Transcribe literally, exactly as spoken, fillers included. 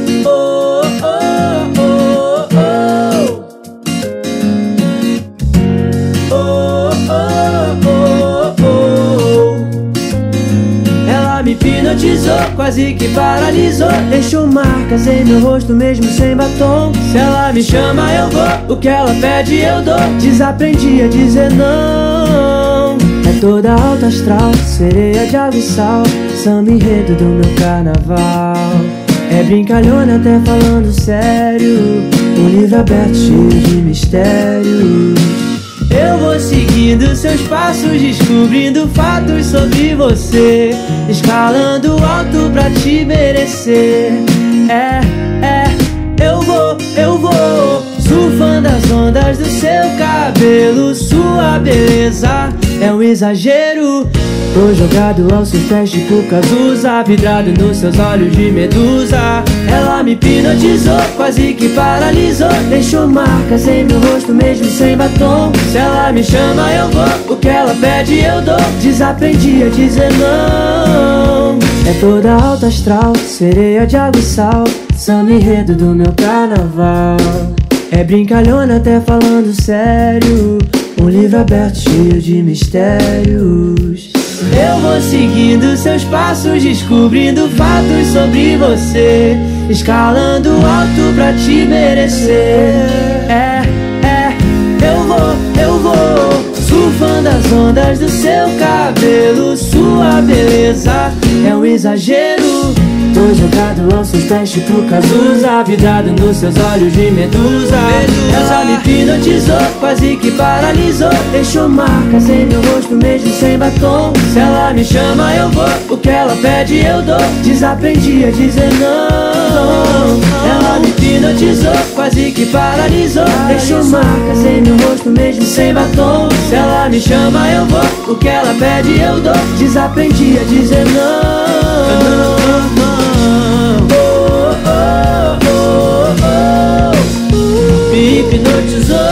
Oh, oh, oh, oh. Oh, oh, oh, oh. Ela me hipnotizou, quase que paralisou, deixou marcas em meu rosto mesmo sem batom. Se ela me chama eu vou, o que ela pede eu dou. Desaprendi a dizer não. É toda alta astral, sereia de água e sal, samba enredo do meu carnaval. É brincalhona até falando sério, um livro aberto cheio de mistérios. Eu vou seguindo seus passos, descobrindo fatos sobre você, escalando alto pra te merecer. É, é, eu vou, eu vou, surfando as ondas do seu cabelo. Sua beleza é um exagero. Tô jogado aos seus pés tipo Cazuza, vidrado nos seus olhos de medusa. Ela me hipnotizou, quase que paralisou, deixou marcas em meu rosto mesmo sem batom. Se ela me chama eu vou, o que ela pede eu dou. Desaprendi a dizer não. É toda alta astral, sereia de água e sal, samba enredo do meu carnaval. É brincalhona até falando sério, um livro aberto cheio de mistérios. Eu vou seguindo seus passos, descobrindo fatos sobre você, escalando alto pra te merecer. É, é, eu vou, eu vou, surfando as ondas do seu cabelo. Sua beleza é um exagero. Tô jogado aos seus pés tipo Cazuza, vidrado nos seus olhos de medusa. Ela me hipnotizou, quase que paralisou, deixou marcas em meu rosto mesmo sem batom. Se ela me chama eu vou, o que ela pede eu dou. Desaprendi a dizer não. Ela me hipnotizou, quase que paralisou, deixou marcas em meu rosto mesmo sem batom. Se ela me chama eu vou, o que ela pede eu dou. Desaprendi a dizer não. Me hipnotizou.